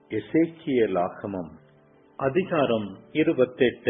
எசேக்கியேலாகமம் அதிகாரம் 28.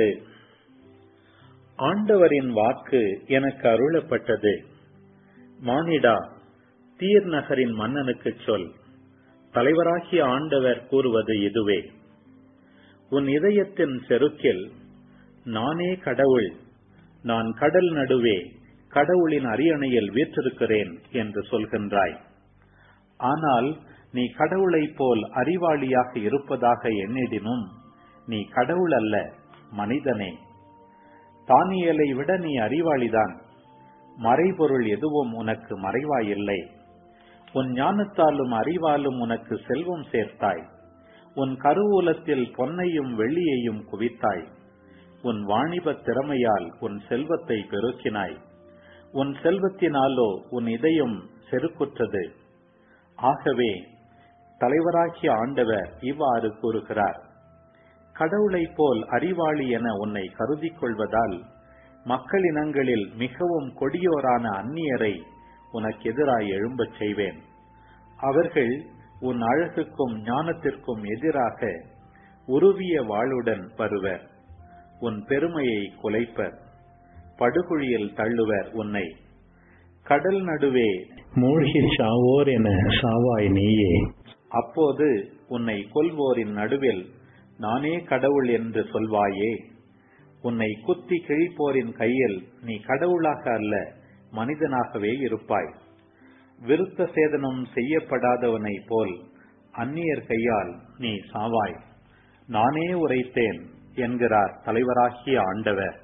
ஆண்டவரின் வாக்கு எனக்கு அருளப்பட்டது. மானிடா, தீர் நகரின் மன்னனுக்கு சொல், தலைவராகிய ஆண்டவர் கூறுவது இதுவே: உன் இதயத்தின் செருக்கில் நானே கடவுள், நான் கடல் நடுவே கடவுளின் அரியணையில் வீற்றிருக்கிறேன் என்று சொல்கின்றாய். ஆனால் நீ கடவுளைப் போல் அறிவாளியாக இருப்பதாக எண்ணிடினும் நீ கடவுள் அல்ல, மனிதனே. தானியேலை விட நீ அறிவாளிதான். மறைபொருள் எதுவும் உனக்கு மறைவாயில்லை. உன் ஞானத்தாலும் அறிவாலும் உனக்கு செல்வம் சேர்த்தாய். உன் கருவூலத்தில் பொன்னையும் வெள்ளியையும் குவித்தாய். உன் வாணிபத் திறமையால் உன் செல்வத்தை பெருக்கினாய். உன் செல்வத்தினாலோ உன் இதயம் செருக்குற்றது. ஆகவே தலைவராகிய ஆண்டவர் இவ்வாறு கூறுகிறார்: கடவுளைப் போல் அறிவாளி என உன்னை கருதிக் கொள்வதால் மக்களினங்களில் மிகவும் கொடியோரான அந்நியரை உனக்கு எதிராய் எழும்பச் செய்வேன். அவர்கள் உன் அழகுக்கும் ஞானத்திற்கும் எதிராக உருவிய வாளுடன் வருவர். உன் பெருமையை குலைப்பர், படுகுழியில் தள்ளுவர். உன்னை கடல் நடுவே மூழ்கி சாவோர் என சாவாய் நீயே. அப்போது உன்னை கொல்வோரின் நடுவில் நானே கடவுள் என்று சொல்வாயே. உன்னை குத்தி கிழிப்போரின் கையில் நீ கடவுளாக அல்ல, மனிதனாகவே இருப்பாய். விருத்த சேதனம் செய்யப்படாதவனைப் போல் அந்நியர் கையால் நீ சாவாய். நானே உரைத்தேன் என்கிறார் தலைவராகிய ஆண்டவர்.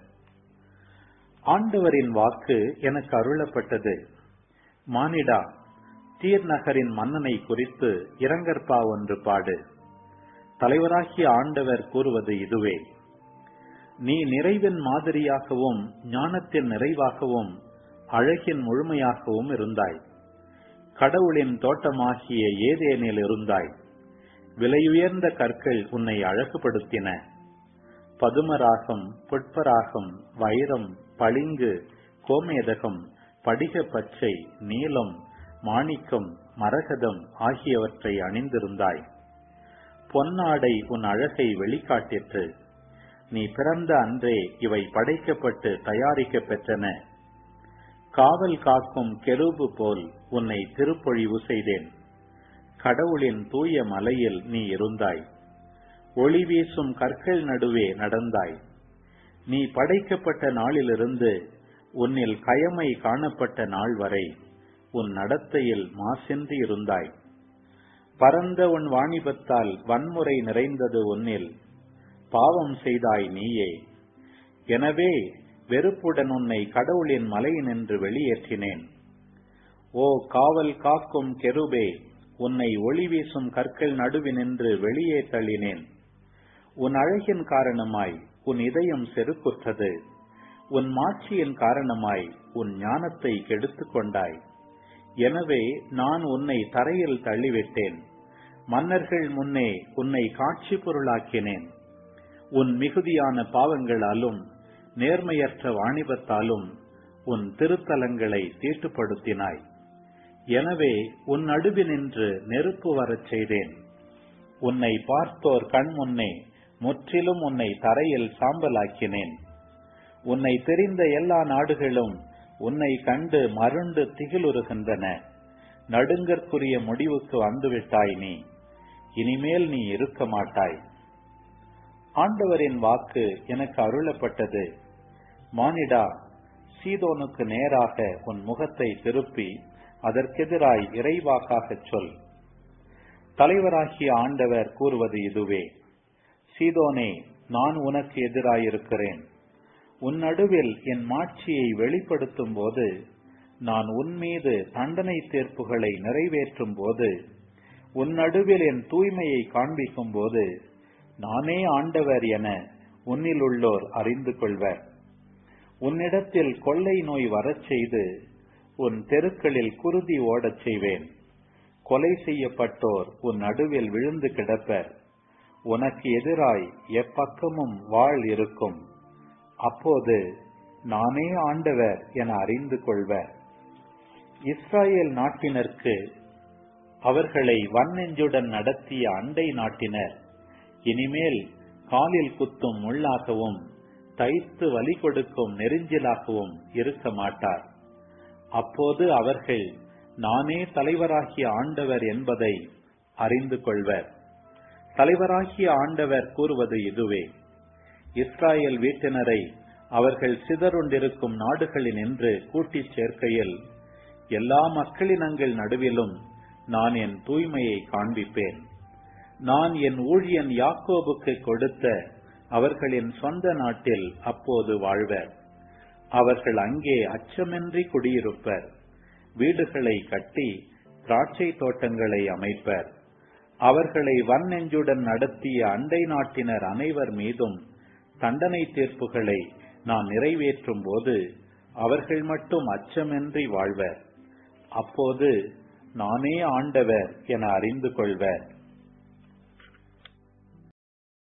ஆண்டவரின் வாக்கு எனக்கு அருளப்பட்டது. மானிடா, தீர் நகரின் மன்னனை குறித்து இரங்கற்பா ஒன்று பாடு. தலைவராகிய ஆண்டவர் கூறுவது இதுவே: நீ நிறைவின் மாதிரியாகவும் ஞானத்தின் நிறைவாகவும் அழகின் முழுமையாகவும் இருந்தாய். கடவுளின் தோட்டமாகிய ஏதேனில் இருந்தாய். விலையுயர்ந்த கற்கள் உன்னை அழகுபடுத்தின. பதுமராகம், புட்பராகம், வைரம், பளிங்கு, கோமேதகம், படிக பச்சை, நீலம், மாணிக்கம், மரகதம் ஆகியவற்றை அணிந்திருந்தாய். பொன்னாடை உன் அழகை வெளிக்காட்டிற்று. நீ பிறந்த அன்றே இவை படைக்கப்பட்டு தயாரிக்க பெற்றன. காவல் காக்கும் கெரூபு போல் உன்னை திருப்பொழிவு செய்தேன். கடவுளின் தூய மலையில் நீ இருந்தாய். ஒளி வீசும் கற்கள் நடுவே நடந்தாய். நீ படைக்கப்பட்ட நாளிலிருந்து உன்னில் கயமை காணப்பட்ட நாள் வரை உன் நடத்தையில் மாசின்றி இருந்தாய். பரந்த உன் வாணிபத்தால் வன்முறை நிறைந்தது உன்னில். பாவம் செய்தாய் நீயே. எனவே வெறுப்புடன் உன்னை கடவுளின் மலையினின்று வெளியேற்றினேன். ஓ காவல் காக்கும் கெரூபே, உன்னை ஒளி வீசும் கற்கள் நடுவினின்று வெளியே தள்ளினேன். உன் அழகின் காரணமாய் உன் இதயம் செருக்குற்றது. உன் மாட்சியின் காரணமாய் உன் ஞானத்தை கெடுத்துக் கொண்டாய். எனவே நான் உன்னை தரையில் தள்ளிவிட்டேன். மன்னர்கள் முன்னே உன்னை காட்சி பொருளாக்கினேன். உன் மிகுதியான பாவங்களாலும் நேர்மையற்ற வாணிபத்தாலும் உன் திருத்தலங்களை தீட்டுப்படுத்தினாய். எனவே உன் நடுவினின்று நெருப்பு வரச் செய்தேன். உன்னை பார்த்தோர் கண் முன்னே முற்றிலும் உன்னை தரையில் சாம்பலாக்கினேன். உன்னை தெரிந்த எல்லா நாடுகளும் உன்னை கண்டு மருண்டு திகிலுறுகின்றன. நடுங்கற்குரிய முடிவுக்கு வந்துவிட்டாய் நீ. இனிமேல் நீ இருக்க மாட்டாய். ஆண்டவரின் வாக்கு எனக்கு அருளப்பட்டது. மானிடா, சீதோனுக்கு நேராக உன் முகத்தை திருப்பி அதற்கெதிராய் இறைவாக்காகச் சொல். தலைவராகிய ஆண்டவர் கூறுவது இதுவே: சீதோனே, நான் உனக்கு எதிராயிருக்கிறேன். உன் நடுவில் என் மாட்சியை வெளிப்படுத்தும் போது, நான் உன் மீது தண்டனை தீர்ப்புகளை நிறைவேற்றும் போது, உன் நடுவில் என் தூய்மையை காண்பிக்கும் போது, நானே ஆண்டவர் என உன்னில் உள்ளோர் அறிந்து கொள்வர். உன்னிடத்தில் கொள்ளை நோய் வரச் செய்து உன் தெருக்களில் குருதி ஓடச் செய்வேன். கொலை செய்யப்பட்டோர் உன் நடுவில் விழுந்து கிடப்பர். உனக்கு எதிராய் எப்பக்கமும் வாள் இருக்கும். அப்போது நானே ஆண்டவர் என அறிந்து கொள்வர். இஸ்ராயேல் நாட்டினருக்கு அவர்களை வன்னெஞ்சுடன் நடத்திய அண்டை நாட்டினர் இனிமேல் காலில் குத்தும் முள்ளாகவும் தைத்து வலி கொடுக்கும் நெரிஞ்சிலாகவும் இருக்க மாட்டார். அப்போது அவர்கள் நானே தலைவராகிய ஆண்டவர் என்பதை அறிந்து கொள்வர். தலைவராகிய ஆண்டவர் கூறுவது இதுவே: இஸ்ராயேல் வீட்டினரை அவர்கள் சிதறுண்டிருக்கும் நாடுகளினின்று கூட்டிச் சேர்க்கையில் எல்லா மக்களினங்கள் நடுவிலும் நான் என் தூய்மையை காண்பிப்பேன். நான் என் ஊழியன் யாக்கோபுக்கு கொடுத்த அவர்களின் சொந்த நாட்டில் அப்போது வாழ்வர். அவர்கள் அங்கே அச்சமின்றி குடியிருப்பர். வீடுகளை கட்டி திராட்சை தோட்டங்களை அமைப்பர். அவர்களை வன்னெஞ்சுடன் நடத்திய அண்டை நாட்டினர் அனைவர் மீதும் தண்டனை தீர்ப்புகளை நான் நிறைவேற்றும் போது அவர்கள் மட்டும் அச்சமின்றி வாழ்வர். அப்போது நானே ஆண்டவர் என அறிந்து கொள்வர்.